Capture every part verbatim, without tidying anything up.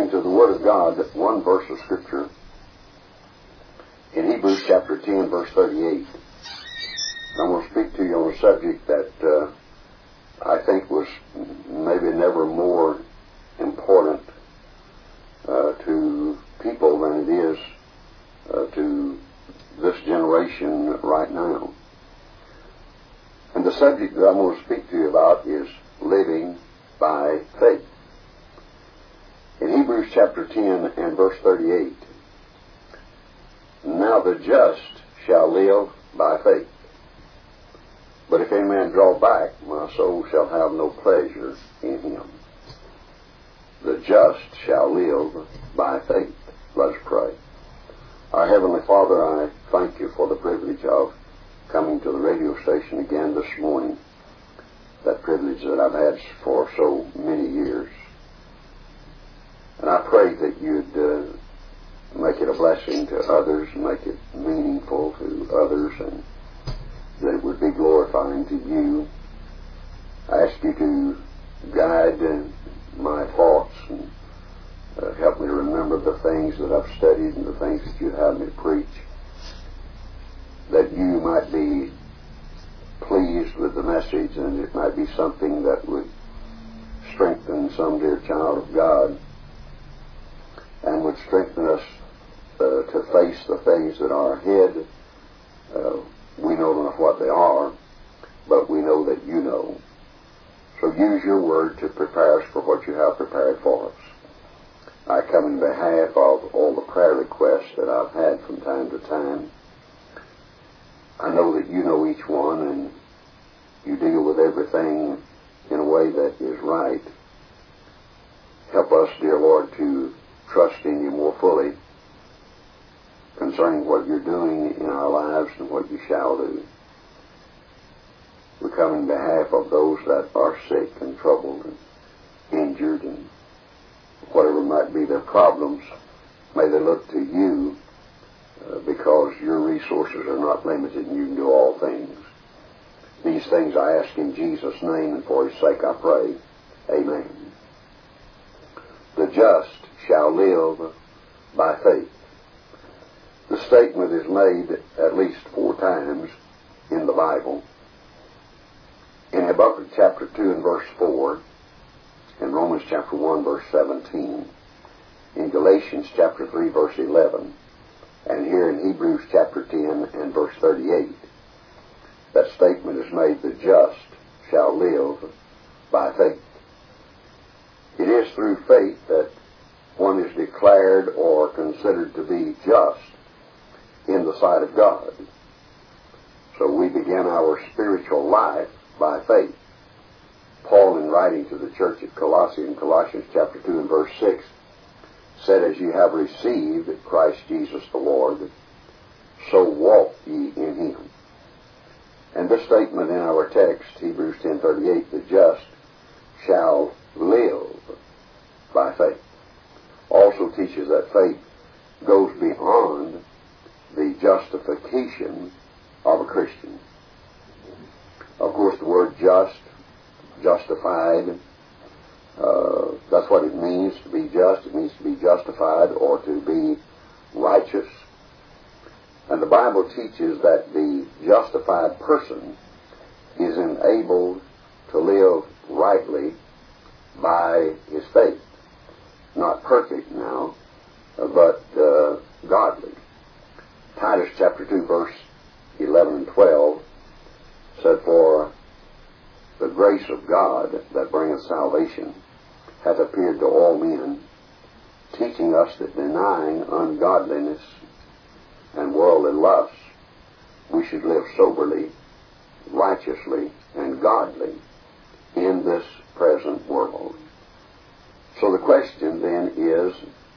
turning to the Word of God, one verse of Scripture in Hebrews chapter ten, verse thirty-eight. I'm going to speak to you on a subject that uh, I think was maybe never more important uh, to people than it is uh, to this generation right now. And the subject that I'm going to speak to you about is living by faith. In Hebrews chapter ten and verse thirty-eight, now the just shall live by faith. But if any man draw back, my soul shall have no pleasure in him. The just shall live by faith. Let us pray. Our Heavenly Father, I thank you for the privilege of coming to the radio station again this morning. That privilege that I've had for so many years. And I pray that you'd uh, make it a blessing to others, make it meaningful to others, and that it would be glorifying to you. I ask you to guide uh, my thoughts and uh, help me to remember the things that I've studied and the things that you'd have me preach, that you might be pleased with the message and it might be something that would strengthen some dear child of God and would strengthen us uh, to face the things that are ahead. Uh, we know not what they are, but we know that you know. So use your word to prepare us for what you have prepared for us. I come in behalf of all the prayer requests that I've had from time to time. I know that you know each one and you deal with everything in a way that is right. Help us, dear Lord, to trust in you more fully concerning what you're doing in our lives and what you shall do. We come in behalf of those that are sick and troubled and injured and whatever might be their problems. May they look to you uh, because your resources are not limited and you can do all things. These things I ask in Jesus' name and for his sake I pray. Amen. The just shall live by faith. The statement is made at least four times in the Bible. In Habakkuk chapter two and verse four, in Romans chapter one verse seventeen, in Galatians chapter three verse eleven, and here in Hebrews chapter ten and verse thirty-eight, that statement is made, the just shall live by faith. It is through faith that one is declared or considered to be just in the sight of God. So we begin our spiritual life by faith. Paul, in writing to the church at Colossae in Colossians chapter two and verse six, said, as you have received Christ Jesus the Lord, so walk ye in him. And this statement in our text, Hebrews ten thirty-eight, the just shall live by faith, also teaches that faith goes beyond the justification of a Christian. Of course, the word just, justified, uh, that's what it means to be just. It means to be justified or to be righteous. And the Bible teaches that the justified person is enabled to live rightly by his faith. Not perfect now, but uh, godly. Titus chapter two verse eleven and twelve said, for the grace of God that bringeth salvation hath appeared to all men, teaching us that denying ungodliness and worldly lusts, we should live soberly, righteously, and godly in this present world. So the question then is,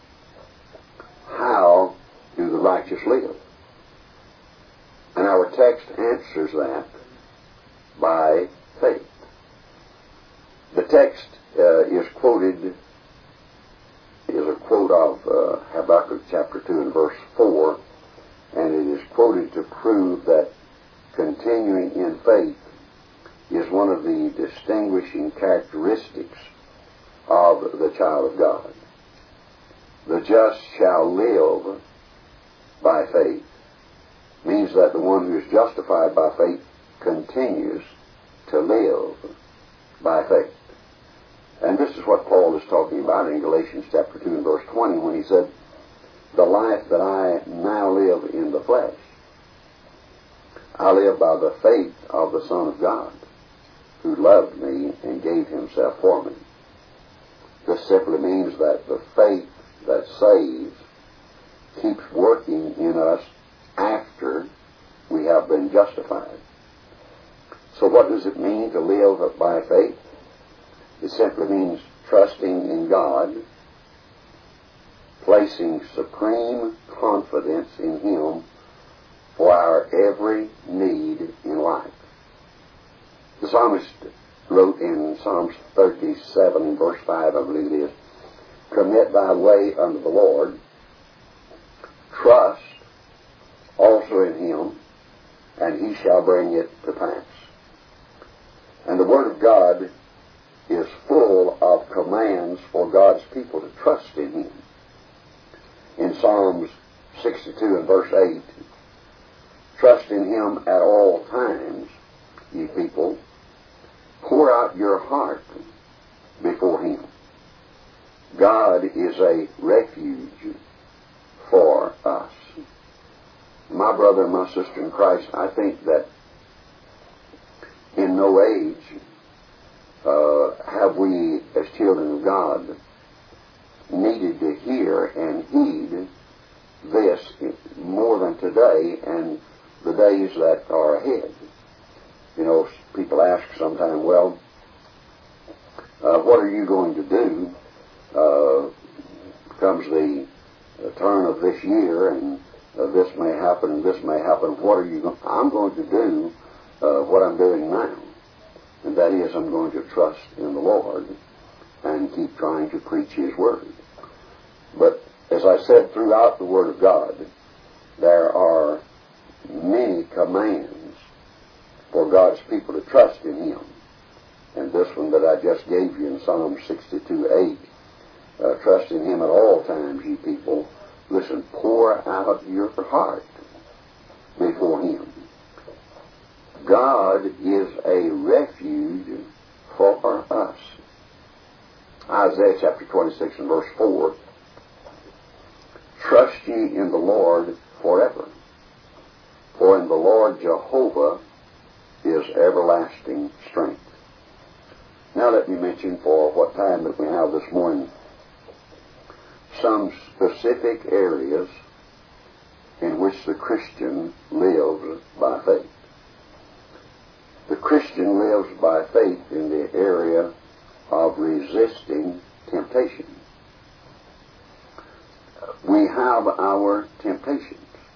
how do the righteous live? And our text answers that by faith. The text uh, is quoted, is a quote of uh, Habakkuk chapter two and verse four, and it is quoted to prove that continuing in faith is one of the distinguishing characteristics of the child of God. the just shall live by faith, means that the one who is justified by faith continues to live by faith. And this is what Paul is talking about in Galatians chapter two and verse twenty when he said, the life that I now live in the flesh, I live by the faith of the Son of God, who loved me and gave himself for me. This simply means that the faith that saves keeps working in us after we have been justified. So what does it mean to live by faith? It simply means trusting in God, placing supreme confidence in Him for our every need in life. The psalmist wrote in Psalms thirty-seven, verse five, I believe it is, commit thy way unto the Lord, trust also in Him, and He shall bring it to pass. And the Word of God is full of commands for God's people to trust in Him. In Psalms sixty-two and verse eight, trust in Him at all times, ye people. Pour out your heart before Him. God is a refuge for us. My brother and my sister in Christ, I think that in no age uh, have we, as children of God, needed to hear and heed this more than today and the days that are ahead. You know, people ask sometimes, well, uh, what are you going to do? Uh, comes the, the turn of this year, and uh, this may happen, and this may happen. What are you going? I'm going to do uh, what I'm doing now, and that is, I'm going to trust in the Lord and keep trying to preach His Word. But as I said, throughout the Word of God, there are many commands for God's people to trust in Him. And this one that I just gave you in Psalm sixty-two eight, uh, trust in Him at all times, ye people. Listen, pour out your heart before Him. God is a refuge for us. Isaiah chapter twenty-six and verse four, trust ye in the Lord forever, for in the Lord Jehovah is everlasting strength. Now let me mention, for what time that we have this morning, some specific areas in which the Christian lives by faith. The Christian lives by faith in the area of resisting temptation. We have our temptations.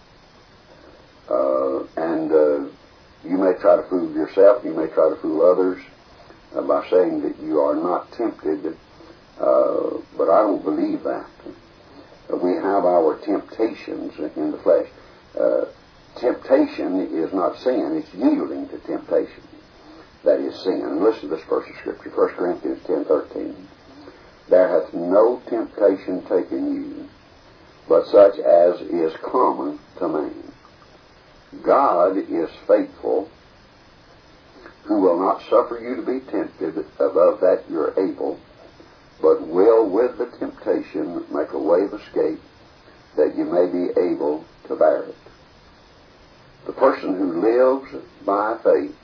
Uh, and uh, you may try to fool yourself, you may try to fool others uh, by saying that you are not tempted, uh, but I don't believe that. Uh, we have our temptations in the flesh. Uh, temptation is not sin, it's yielding to temptation. That is sin. And listen to this verse of Scripture, First Corinthians ten thirteen. There hath no temptation taken you, but such as is common to man. God is faithful, who will not suffer you to be tempted above that you're able, but will with the temptation make a way of escape, that you may be able to bear it. The person who lives by faith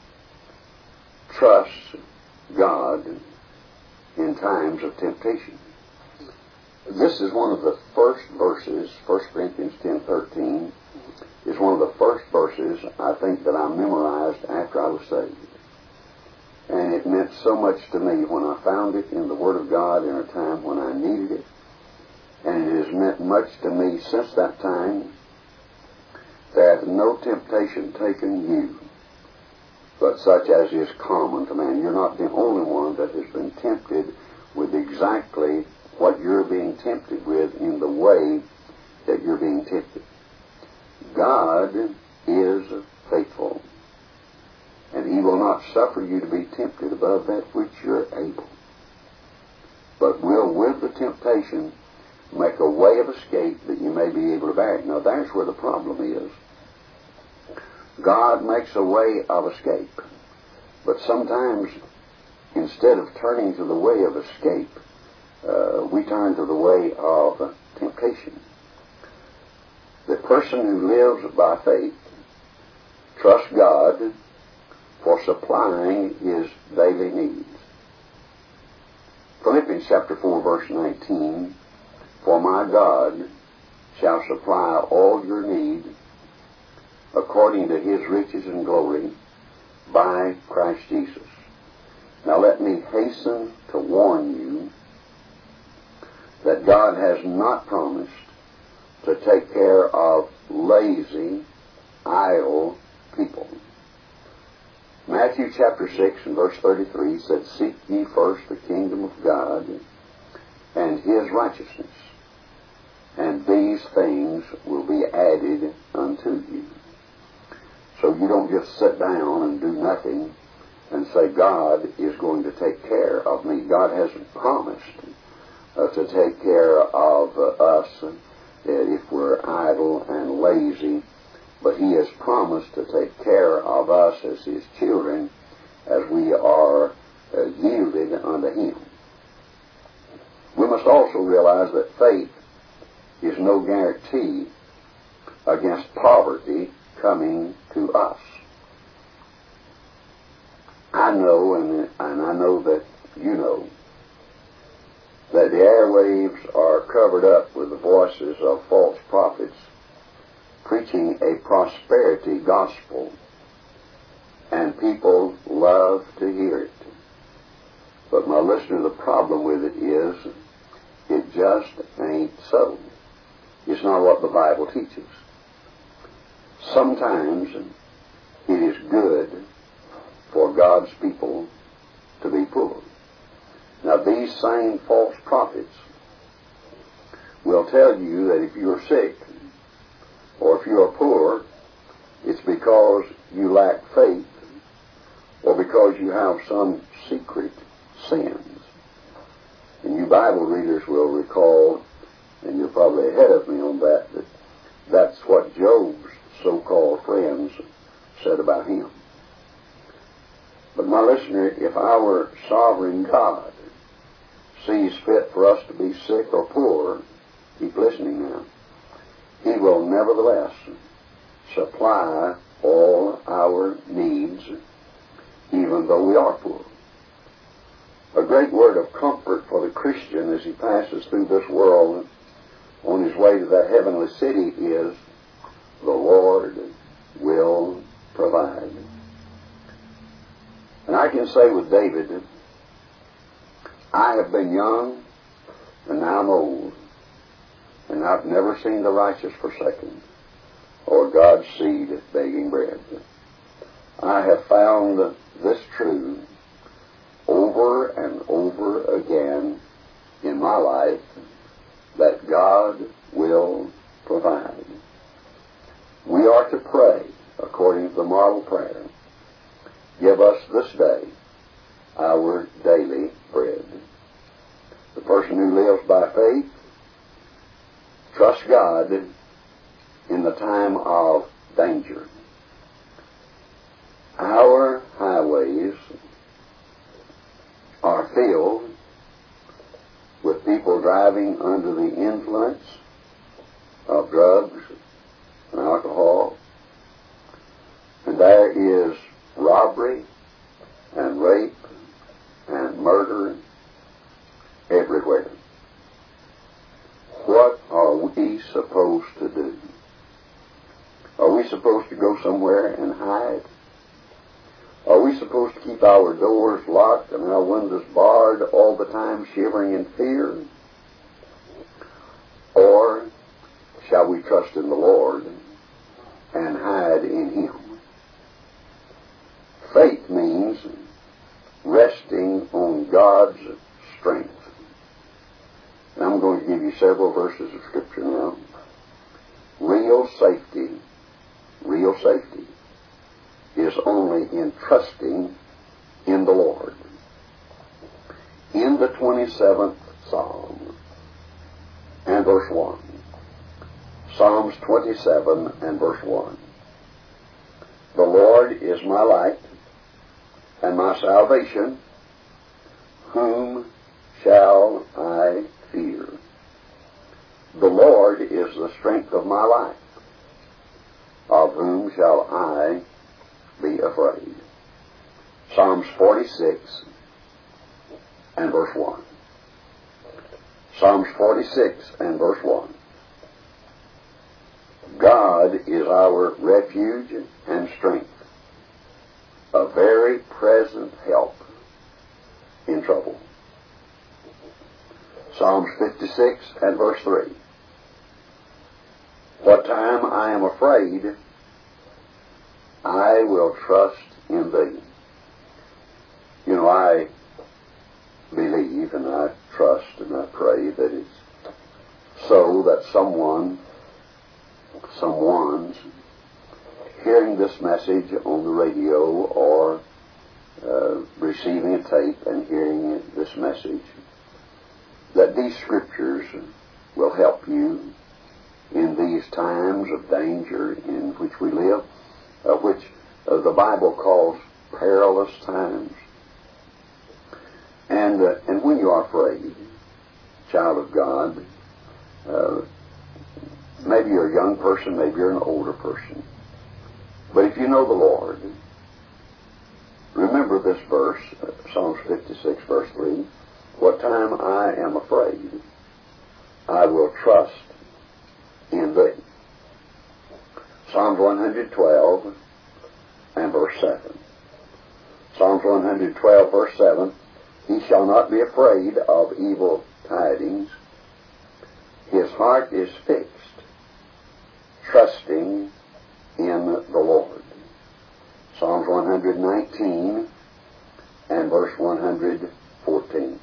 trusts God in times of temptation. This is one of the first verses, First Corinthians ten thirteen, is one of the first verses I think that I memorized after I was saved. And it meant so much to me when I found it in the Word of God in a time when I needed it. And it has meant much to me since that time. There hath no temptation taken you, but such as is common to man. You're not the only one that has been tempted with exactly what you're being tempted with in the way that you're being tempted. God is faithful, and He will not suffer you to be tempted above that which you're able, but will with the temptation make a way of escape that you may be able to bear it. Now that's where the problem is. God makes a way of escape. But sometimes, instead of turning to the way of escape, uh, we turn to the way of temptation. The person who lives by faith trusts God for supplying his daily needs. Philippians chapter four, verse nineteen, "For my God shall supply all your need according to his riches and glory by Christ Jesus." Now let me hasten to warn you that God has not promised to take care of lazy, idle people. Matthew chapter six and verse thirty-three said, "Seek ye first the kingdom of God and his righteousness, and these things will be added unto you." So you don't just sit down and do nothing and say, God is going to take care of me. God hasn't promised uh, to take care of uh, us uh, if we're idle and lazy, but he has promised to take care of us as his children as we are uh, yielded unto him. We must also realize that faith is no guarantee against poverty coming to us. I know, and, and I know that you know, that the airwaves are covered up with the voices of false prophets preaching a prosperity gospel, and people love to hear it. But my listener, the problem with it is it just ain't so. It's not what the Bible teaches. Sometimes it is good for God's people to be poor. Now these same false prophets will tell you that if you're sick or if you're poor, it's because you lack faith or because you have some secret sins. And you Bible readers will recall, and you're probably ahead of me on that, that that's what Job's so-called friends said about him. But my listener, if our sovereign God sees fit for us to be sick or poor, keep listening now, he will nevertheless supply all our needs, even though we are poor. A great word of comfort for the Christian as he passes through this world on his way to that heavenly city is, the Lord will provide. And I can say with David, I have been young, and now I'm old, and I've never seen the righteous forsaken, or God's seed begging bread. I have found this true over and over again in my life, that God will provide. We are to pray according to the model prayer, "Give us this day our daily bread." The person who lives by faith trusts God in the time of danger. Our highways are filled with people driving under the influence of drugs and alcohol, and there is robbery and rape and murder everywhere. What are we supposed to do? Are we supposed to go somewhere and hide? Are we supposed to keep our doors locked and our windows barred all the time, shivering in fear? Or shall we trust in the Lord and hide in Him? Faith means resting on God's strength. And I'm going to give you several verses of Scripture now. Real safety, real safety is only in trusting in the Lord. In the twenty-seventh Psalm and and verse one. Psalms twenty-seven and verse one. The Lord is my light and my salvation. Whom shall I fear? The Lord is the strength of my life. Of whom shall I be afraid? Psalms forty-six and verse one. Psalms forty-six and verse one. God is our refuge and strength, a very present help in trouble. Psalms fifty-six and verse three. What time I am afraid, I will trust in thee. You know, I believe and I trust and I pray that it's so that someone, someone's hearing this message on the radio or uh, receiving a tape and hearing this message, that these scriptures will help you in these times of danger in which we live, uh, which uh, the Bible calls perilous times. And uh, and when you are afraid, child of God, uh, maybe you're a young person, maybe you're an older person, but if you know the Lord, remember this verse, uh, Psalms fifty-six, verse three. What time I am afraid, I will trust in thee. Psalms one hundred twelve and verse seven. Psalms one hundred twelve, verse seven. He shall not be afraid of evil tidings. His heart is fixed, trusting in the Lord. Psalms one hundred nineteen and verse one hundred fourteen.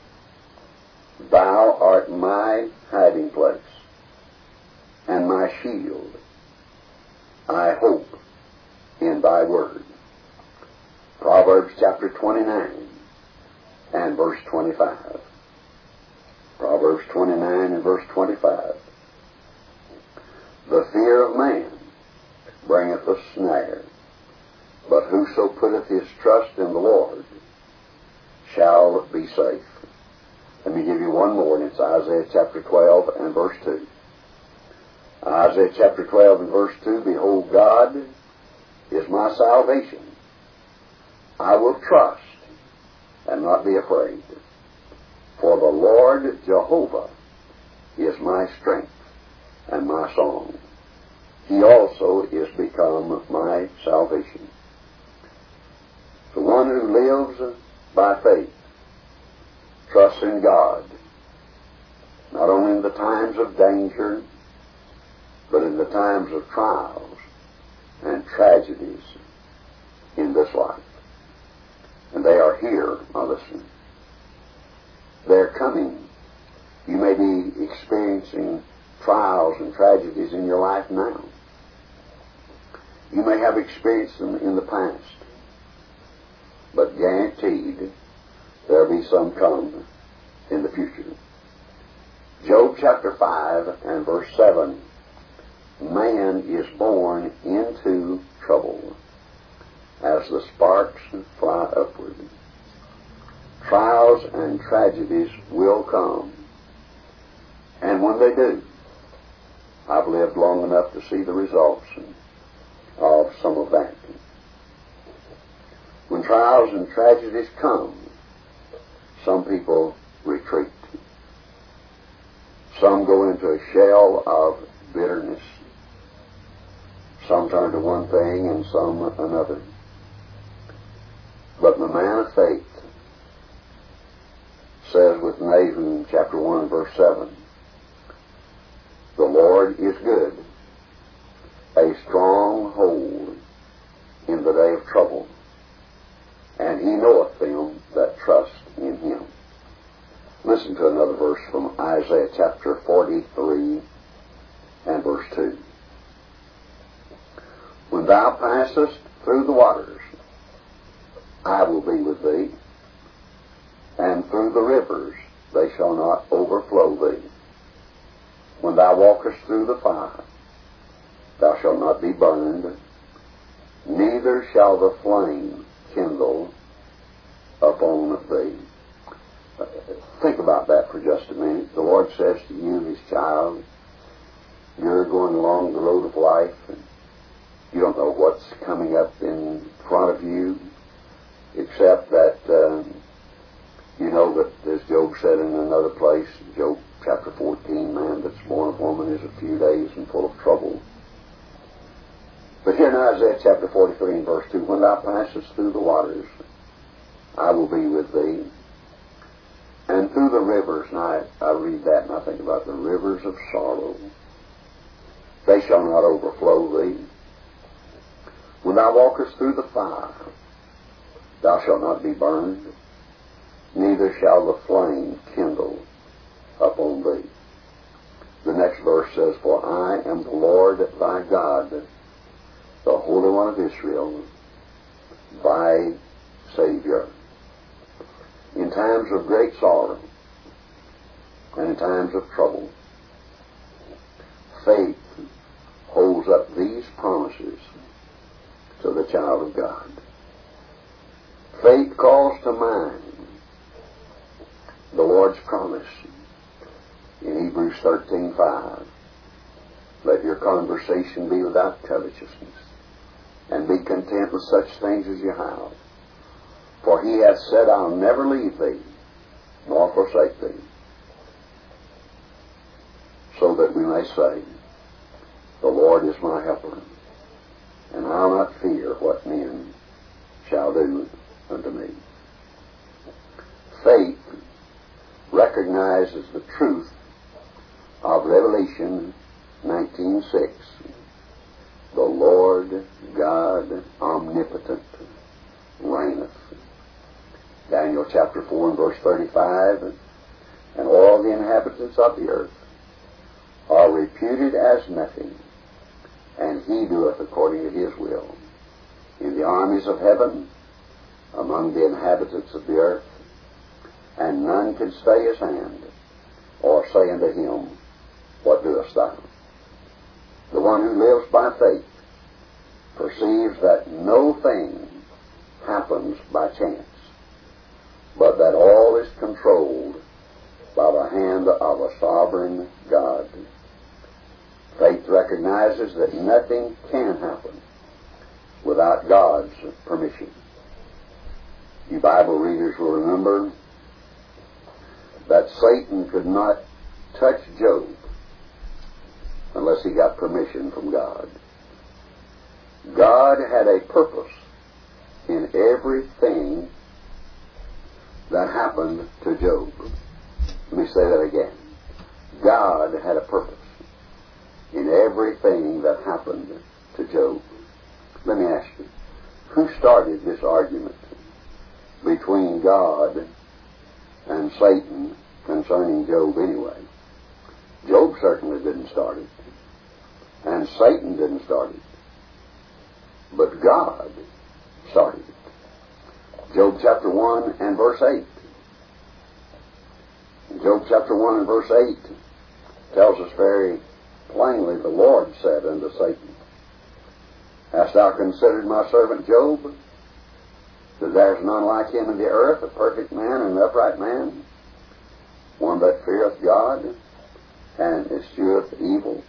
Thou art my hiding place and my shield. I hope in thy word. Proverbs chapter twenty-nine and verse twenty-five. Proverbs twenty-nine and verse twenty-five. The fear of man bringeth a snare, but whoso putteth his trust in the Lord shall be safe. Let me give you one more, and it's Isaiah chapter twelve and verse two. Isaiah chapter twelve and verse two, Behold, God is my salvation. I will trust and not be afraid. For the Lord Jehovah is my strength and my song. He also is become my salvation. The one who lives by faith trusts in God, not only in the times of danger, but in the times of trials and tragedies in this life. And they are here, my listener. They're coming. You may be experiencing trials and tragedies in your life now. You may have experienced them in the past. But guaranteed, there'll be some come in the future. Job chapter five and verse seven. Man is born into trouble as the sparks fly upward. Trials and tragedies will come. And when they do, I've lived long enough to see the results of some of that. When trials and tragedies come, some people retreat. Some go into a shell of bitterness. Some turn to one thing and some another. But the man of faith says with Nahum chapter one verse seven, The Lord is good, a stronghold in the day of trouble, and he knoweth them that trust in him. Listen to another verse from Isaiah chapter forty-three and verse two. When thou passest through the waters, I will be with thee, and through the rivers they shall not overflow thee. When thou walkest through the fire, thou shalt not be burned, neither shall the flame kindle upon thee. Think about that for just a minute. The Lord says to you, His child, you're going along the road of life, and you don't know what's coming up in front of you, except that um, you know that, as Job said in another place, Job chapter fourteen, man that's born of woman is a few days and full of trouble. But here in Isaiah chapter forty-three and verse two, when thou passest through the waters, I will be with thee. And through the rivers, and I, I read that and I think about the rivers of sorrow, they shall not overflow thee. When thou walkest through the fire, thou shalt not be burned, neither shall the flame kindle upon thee. The next verse says, For I am the Lord thy God, the Holy One of Israel, thy Savior. In times of great sorrow and in times of trouble, faith holds up these promises to the child of God. Faith calls to mind the Lord's promise in Hebrews thirteen five. Let your conversation be without covetousness, and be content with such things as you have. For He hath said, I'll never leave thee, nor forsake thee. So that we may say, the Lord is my helper, and I'll not fear what men shall do unto me. Faith recognizes the truth of Revelation nineteen six. The Lord God omnipotent reigneth. Daniel chapter four and verse thirty-five, and all the inhabitants of the earth are reputed as nothing, and He doeth according to His will in the armies of heaven, among the inhabitants of the earth, and none can stay His hand, or say unto Him, What doest thou? The one who lives by faith perceives that no thing happens by chance, but that all is controlled by the hand of a sovereign God. Faith recognizes that nothing can happen without God's permission. You Bible readers will remember that Satan could not touch Job unless he got permission from God. God had a purpose in everything that happened to Job. Let me say that again. God had a purpose in everything that happened to Job. Let me ask you, who started this argument between God and Satan concerning Job anyway? Job certainly didn't start it, and Satan didn't start it, but God started it. Job chapter one and verse eight. Job chapter one and verse eight tells us very plainly, the Lord said unto Satan, Hast thou considered my servant Job, that there is none like him in the earth, a perfect man and an upright man, one that feareth God and escheweth evil?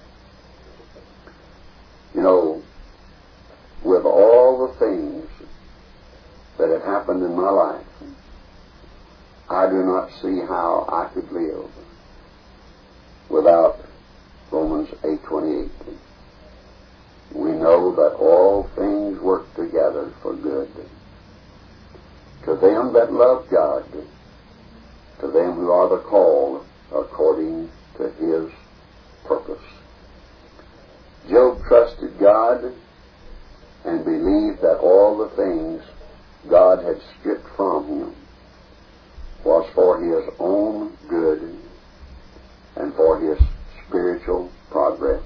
You know, with all the things that have happened in my life, I do not see how I could live without Romans eight twenty-eight. We know that all things work together for good to them that love God, to them who are the called according to His purpose. Job trusted God and believed that all the things God had stripped from him was for his own good and for his spiritual progress.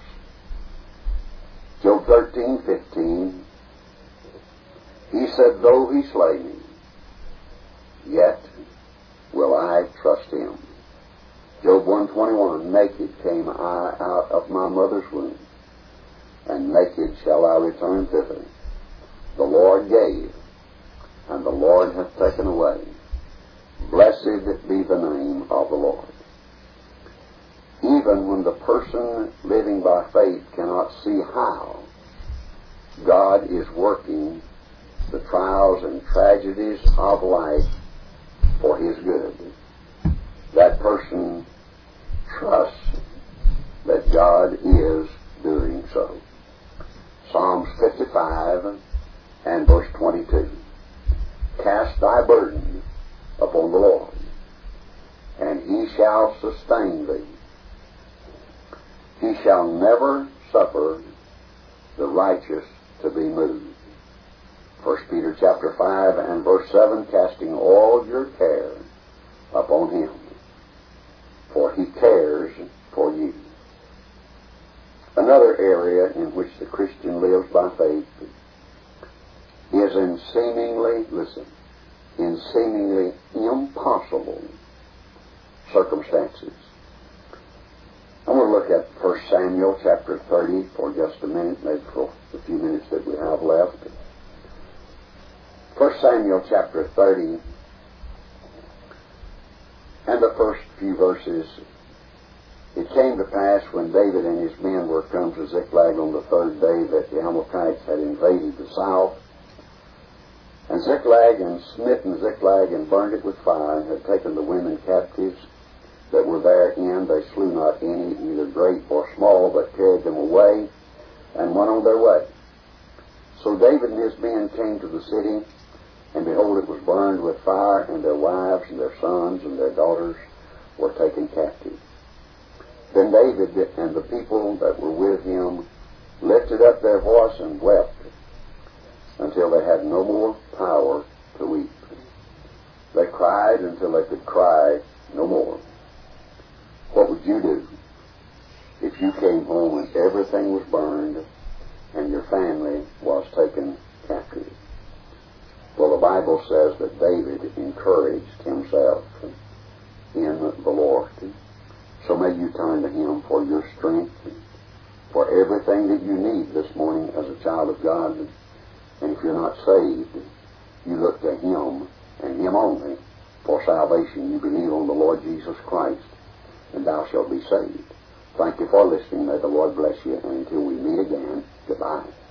Job thirteen fifteen, he said, Though he slay me, yet will I trust him. Job one twenty-one one, naked came I out of my mother's womb, and naked shall I return thither. The Lord gave, and the Lord hath taken away. Blessed be the name of the Lord. Even when the person living by faith cannot see how God is working the trials and tragedies of life for His good, that person trusts that God is doing so. Psalms fifty-five and verse twenty-two. Cast thy burden upon the Lord, and He shall sustain thee. He shall never suffer the righteous to be moved. First Peter chapter five and verse seven, casting all your care upon Him, for He cares for you. Another area in which the Christian lives by faith is in seemingly, listen, in seemingly impossible circumstances. I'm going to look at First Samuel chapter thirty for just a minute, maybe for the few minutes that we have left. First Samuel chapter thirty and the first few verses. It came to pass when David and his men were come to Ziklag on the third day that the Amalekites had invaded the south, and Ziklag and smitten Ziklag and burned it with fire, and had taken the women captives that were therein. They slew not any, either great or small, but carried them away and went on their way. So David and his men came to the city, and behold, it was burned with fire, and their wives and their sons and their daughters were taken captive. Then David and the people that were with him lifted up their voice and wept until they had no more power to weep. They cried until they could cry no more. What would you do if you came home and everything was burned and your family was taken captive? Well, the Bible says that David encouraged himself in the Lord. So may you turn to Him for your strength, for everything that you need this morning as a child of God. And if you're not saved, you look to Him and Him only for salvation. You believe on the Lord Jesus Christ, and thou shalt be saved. Thank you for listening. May the Lord bless you. And until we meet again, goodbye.